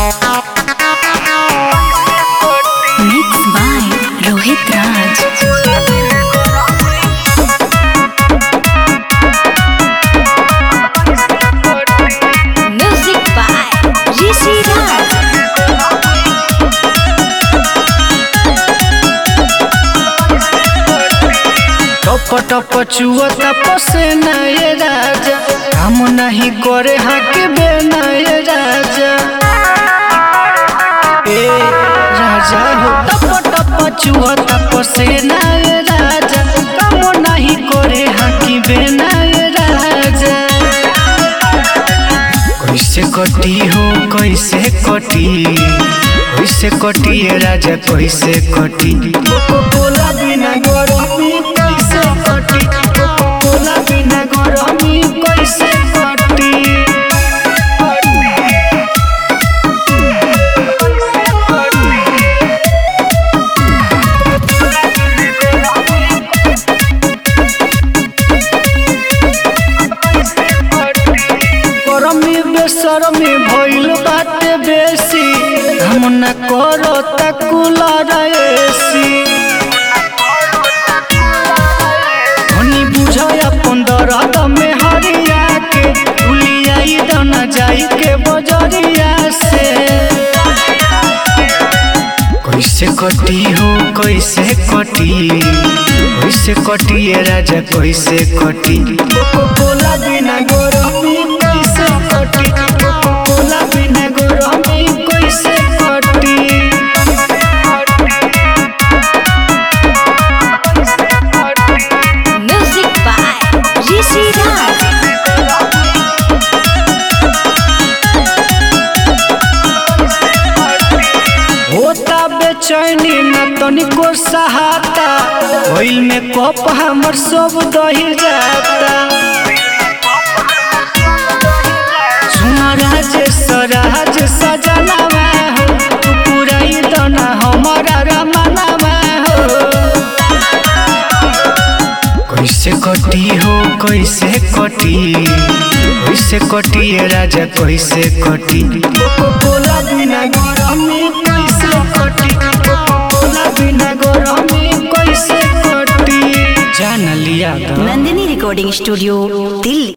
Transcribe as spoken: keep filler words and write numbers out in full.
Mixed by Rohit Raj. Music by Rishi Raj. टप टप चुअता पसेना ये राजा, काम नहीं करे हाके बेना ये राजा। ए राजा हो टप टप चुअता पसेना ये राजा, काम नहीं करे हाकी बेना ये राजा। कैसे कटी हो कैसे कटी, कैसे कटी ये राजा कैसे कटी। कोला बिना गरमी कैसे कटी, कोला बिना गरमी कैसे कटी। गरमी बेसरमी भइल बाटे बेसी, हम न करो तकुलर एसी। धनी बुझाय अपन दर्द में हरिया के, भूलियाई दना जाई के बजरिया से। कैसे कटी हो कैसे कटी, कैसे कटी ये राजा कैसे कटी। कोला बिना गरमी कैसे कटी, कोला बिना गरमी कैसे कटी। Music by Rishi Raj. होता बेचैनी न तनिको सहाता, ओइल में कप हमर सब दही जाता। सुना राजेश राज सजनवा हो, तू पुराई दना हमारा रमनवा हो। कैसे कटी हो कैसे कटी, कैसे कटी ये राजा कैसे कटी। कोला बिना गरमी कैसे कटी, कोला बिना गरमी कैसे कटी। जान लिया Nandini Recording Studio, Delhi.